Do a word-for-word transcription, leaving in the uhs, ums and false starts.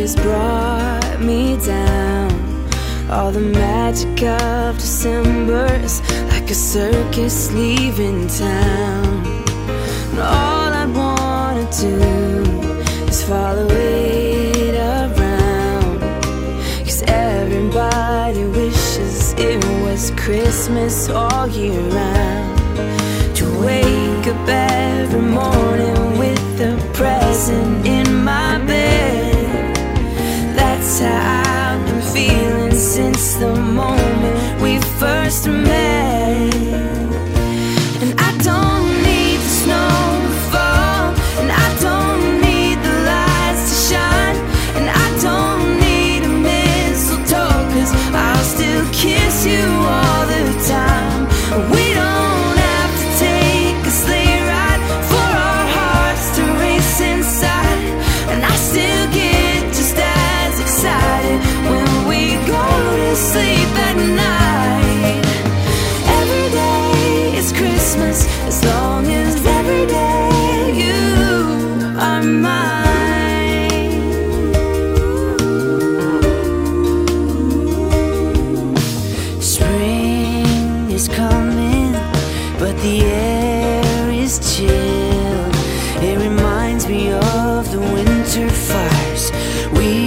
has brought me down. All the magic of December's like a circus leaving town. And all I wanna do is follow it around, 'cause everybody wishes it was Christmas all year round. To wake up every morning with a present in my bed, that's how I've been feeling since the moment we first met. And I don't need the snow to fall, and I don't need the lights to shine, and I don't need a mistletoe, 'cause I'll still kiss you all the time. We don't have to take a sleigh ride for our hearts to race inside, and I still get just as excited when we go to sleep at night. Every day is Christmas as long as every day you are mine. Spring is coming, but the air is chill. It reminds me of the winter fires we